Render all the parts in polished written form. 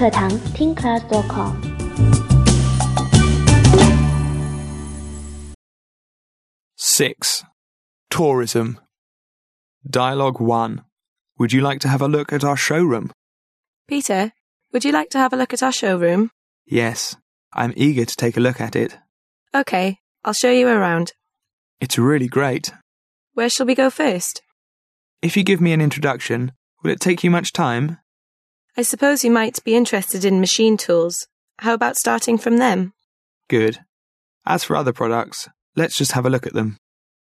课堂听 class.com。 6. Tourism. Dialogue 1. Would you like to have a look at our showroom? Peter, would you like to have a look at our showroom? Yes, I'm eager to take a look at it. OK, I'll show you around. It's really great. Where shall we go first? If you give me an introduction, will it take you much time? I suppose you might be interested in machine tools. How about starting from them? Good. As for other products, let's just have a look at them.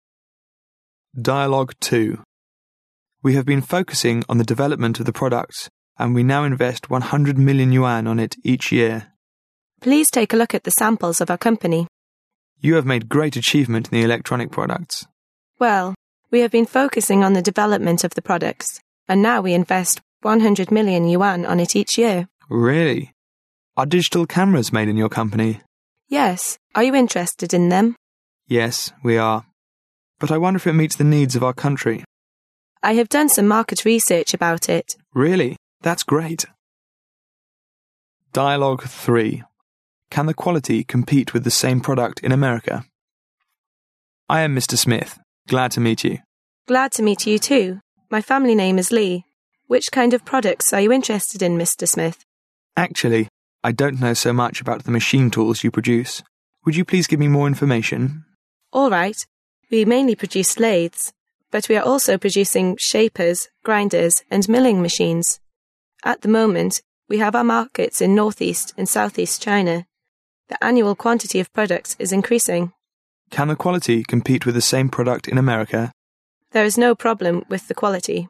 Dialogue 2. We have been focusing on the development of the products, and we now invest 100 million yuan on it each year. Please take a look at the samples of our company. You have made great achievement in the electronic products. Well, we have been focusing on the development of the products, and now we invest 100 million yuan on it each year. Really? Are digital cameras made in your company? Yes. Are you interested in them? Yes, we are. But I wonder if it meets the needs of our country. I have done some market research about it. Really? That's great. Dialogue 3. Can the quality compete with the same product in America? I am Mr. Smith. Glad to meet you. Glad to meet you too. My family name is Lee. Which kind of products are you interested in, Mr. Smith? Actually, I don't know so much about the machine tools you produce. Would you please give me more information? All right. We mainly produce lathes, but we are also producing shapers, grinders, and milling machines. At the moment, we have our markets in Northeast and Southeast China. The annual quantity of products is increasing. Can the quality compete with the same product in America? There is no problem with the quality.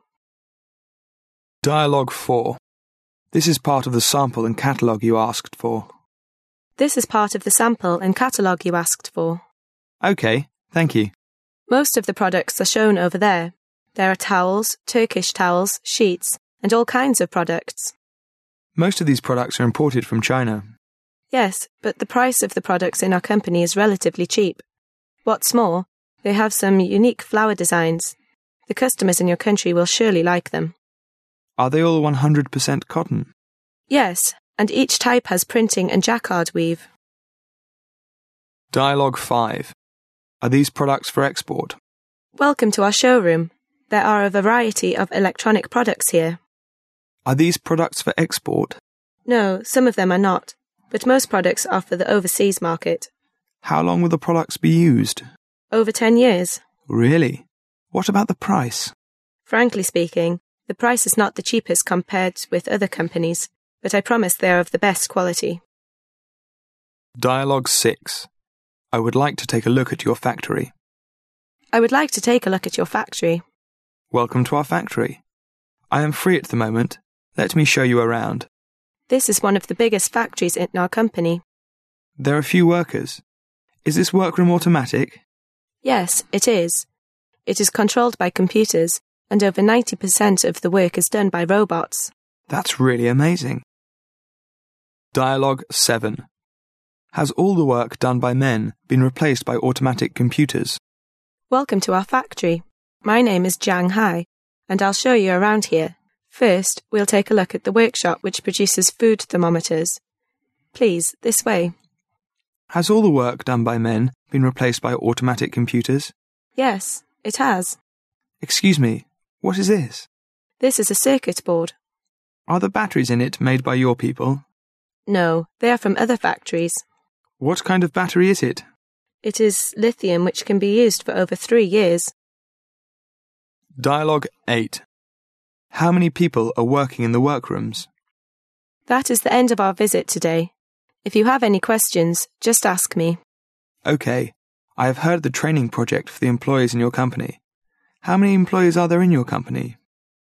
Dialogue 4. This is part of the sample and catalogue you asked for. This is part of the sample and catalogue you asked for. OK, thank you. Most of the products are shown over there. There are towels, Turkish towels, sheets, and all kinds of products. Most of these products are imported from China. Yes, but the price of the products in our company is relatively cheap. What's more, they have some unique flower designs. The customers in your country will surely like them. Are they all 100% cotton? Yes, and each type has printing and jacquard weave. Dialogue 5. Are these products for export? Welcome to our showroom. There are a variety of electronic products here. Are these products for export? No, some of them are not, but most products are for the overseas market. How long will the products be used? Over 10 years. Really? What about the price? Frankly speaking, the price is not the cheapest compared with other companies, but I promise they are of the best quality. Dialogue 6. I would like to take a look at your factory. I would like to take a look at your factory. Welcome to our factory. I am free at the moment. Let me show you around. This is one of the biggest factories in our company. There are few workers. Is this workroom automatic? Yes, it is. It is controlled by computers, and over 90% of the work is done by robots. That's really amazing. Dialogue 7. Has all the work done by men been replaced by automatic computers? Welcome to our factory. My name is Jiang Hai, and I'll show you around here. First, we'll take a look at the workshop which produces food thermometers. Please, this way. Has all the work done by men been replaced by automatic computers? Yes, it has. Excuse me, what is this? This is a circuit board. Are the batteries in it made by your people? No, they are from other factories. What kind of battery is it? It is lithium which can be used for over 3 years. Dialogue 8. How many people are working in the workrooms? That is the end of our visit today. If you have any questions, just ask me. OK. I have heard the training project for the employees in your company. How many employees are there in your company?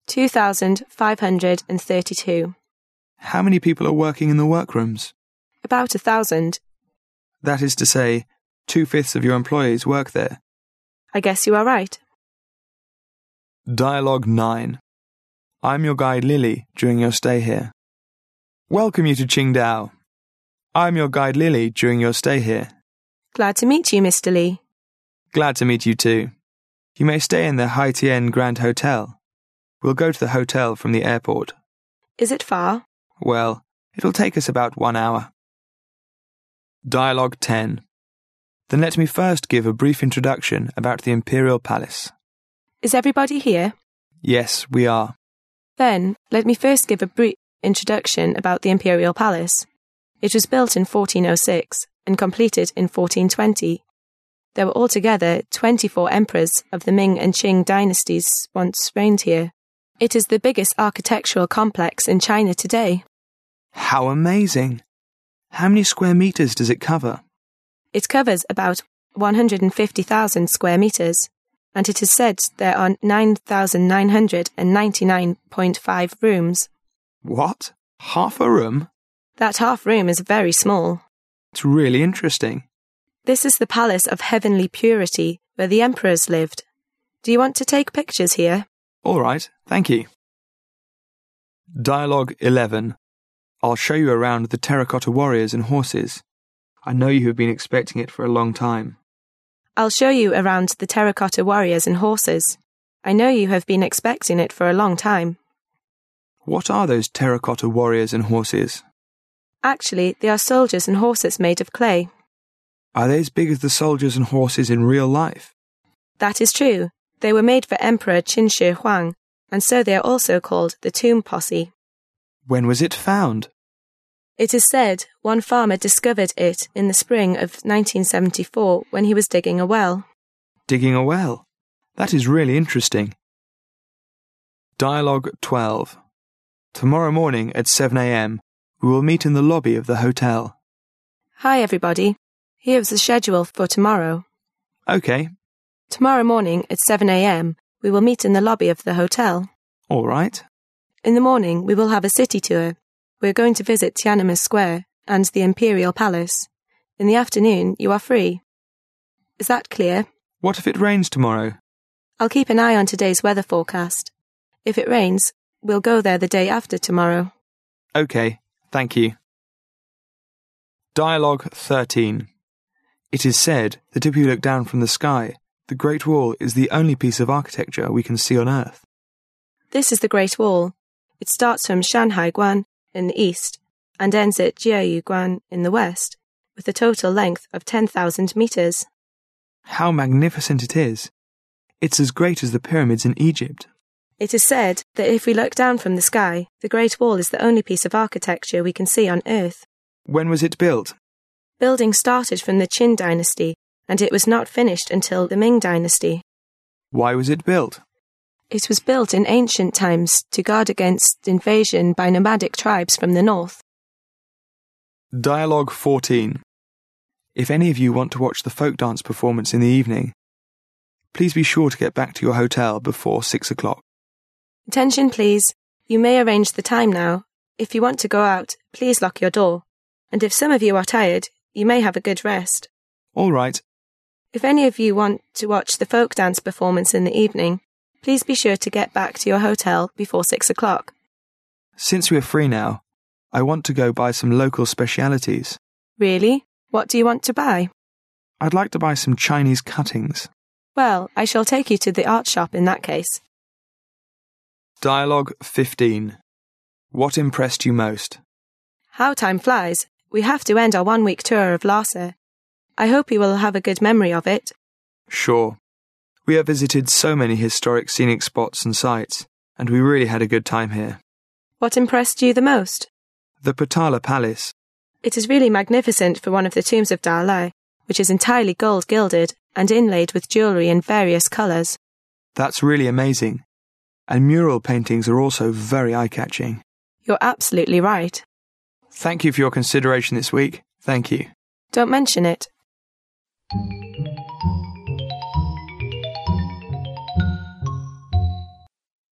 2,532. How many people are working in the workrooms? About 1,000. That is to say, 2/5 of your employees work there. I guess you are right. Dialogue 9. I'm your guide Lily during your stay here. Welcome you to Qingdao. I'm your guide Lily during your stay here. Glad to meet you, Mr. Lee. Glad to meet you too. You may stay in the Haitian Grand Hotel. We'll go to the hotel from the airport. Is it far? Well, It'll take us about 1 hour. Dialogue 10. Then let me first give a brief introduction about the Imperial Palace. Is everybody here? Yes, we are. Then, let me first give a brief introduction about the Imperial Palace. It was built in 1406 and completed in 1420. There were altogether 24 emperors of the Ming and Qing dynasties once reigned here. It is the biggest architectural complex in China today. How amazing! How many square meters does it cover? It covers about 150,000 square meters, and it is said there are 9,999.5 rooms. What? Half a room? That half room is very small. It's really interesting. This is the Palace of Heavenly Purity, where the emperors lived. Do you want to take pictures here? All right, thank you. Dialogue 11. I'll show you around the terracotta warriors and horses. I know you have been expecting it for a long time. I'll show you around the terracotta warriors and horses. I know you have been expecting it for a long time. What are those terracotta warriors and horses? Actually, they are soldiers and horses made of clay. Are they as big as the soldiers and horses in real life? That is true. They were made for Emperor Qin Shi Huang, and so they are also called the Tomb Posse. When was it found? It is said one farmer discovered it in the spring of 1974 when he was digging a well. Digging a well? That is really interesting. Dialogue 12. Tomorrow morning at 7 a.m, we will meet in the lobby of the hotel. Hi everybody. Here's the schedule for tomorrow. Okay. Tomorrow morning at 7 a.m, we will meet in the lobby of the hotel. All right. In the morning, we will have a city tour. We're going to visit Tiananmen Square and the Imperial Palace. In the afternoon, you are free. Is that clear? What if it rains tomorrow? I'll keep an eye on today's weather forecast. If it rains, we'll go there the day after tomorrow. Okay, thank you. Dialogue 13. It is said that if you look down from the sky, the Great Wall is the only piece of architecture we can see on Earth. This is the Great Wall. It starts from Shanhai Guan in the east and ends at Jiayu Guan in the west, with a total length of 10,000 meters. How magnificent it is! It's as great as the pyramids in Egypt. It is said that if we look down from the sky, the Great Wall is the only piece of architecture we can see on Earth. When was it built? Building started from the Qin dynasty, and it was not finished until the Ming dynasty. Why was it built? It was built in ancient times to guard against invasion by nomadic tribes from the north. Dialogue 14. If any of you want to watch the folk dance performance in the evening, please be sure to get back to your hotel before 6 o'clock. Attention please. You may arrange the time now. If you want to go out, please lock your door. And if some of you are tired, you may have a good rest. All right. If any of you want to watch the folk dance performance in the evening, please be sure to get back to your hotel before 6 o'clock. Since we're free now, I want to go buy some local specialities. Really? What do you want to buy? I'd like to buy some Chinese cuttings. Well, I shall take you to the art shop in that case. Dialogue 15. What impressed you most? How time flies. We have to end our 1-week tour of Lhasa. I hope you will have a good memory of it. Sure. We have visited so many historic scenic spots and sites, and we really had a good time here. What impressed you the most? The Potala Palace. It is really magnificent for one of the tombs of Dalai, which is entirely gold gilded and inlaid with jewellery in various colours. That's really amazing. And mural paintings are also very eye-catching. You're absolutely right. Thank you for your consideration this week. Thank you. Don't mention it.